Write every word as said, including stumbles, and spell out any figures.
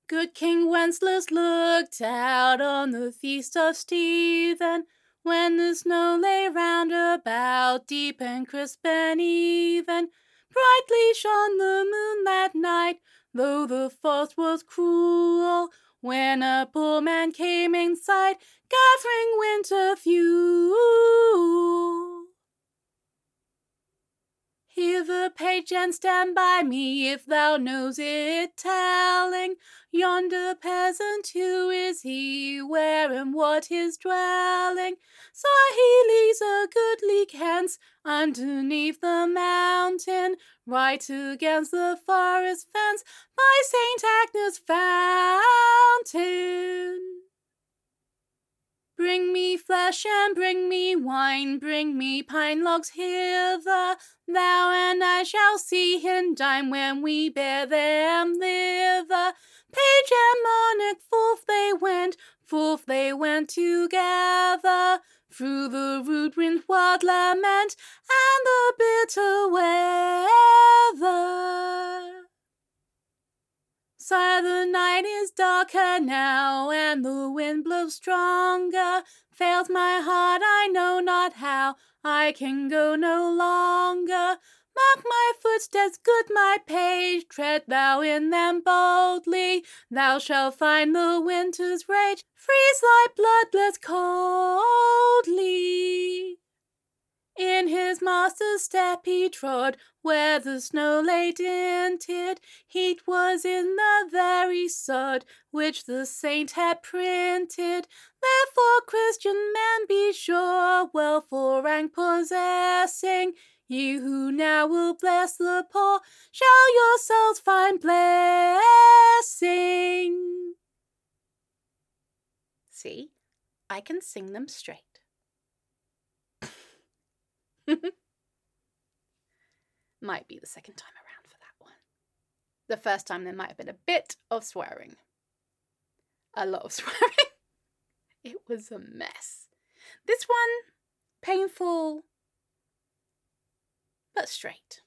Good King Wenceslas looked out on the feast of Stephen, when the snow lay round about, deep and crisp and even. Brightly shone the moon that night, though the frost was cruel, when a poor man came in sight, gathering winter fuel. Hear the page and stand by me, if thou knows it telling, yonder peasant, who is he, where and what his dwelling? Sir, he lives a good league hence, underneath the mountain, right against the forest fence, by Saint Agnes' fountain. Bring me flesh and bring me wine, bring me pine logs hither, thou and I shall see him dine when we bear them thither. Page and monarch, forth they went, forth they went together, through the rude wind, wild lament, and the bitter weather. Sire, the night is darker now, and the wind blows stronger. Fails my heart, I know not how, I can go no longer. Mark my footsteps, good my page, tread thou in them boldly. Thou shalt find the winter's rage freeze thy bloodless coldly. In his master's step he trod, where the snow lay dinted. Heat was in the very sod, which the saint had printed. Therefore, Christian men, be sure, well for rank possessing, ye who now will bless the poor, shall yourselves find blessing. See, I can sing them straight. Might be the second time around for that one. The first time there might have been a bit of swearing. A lot of swearing. It was a mess. This one, painful, but straight.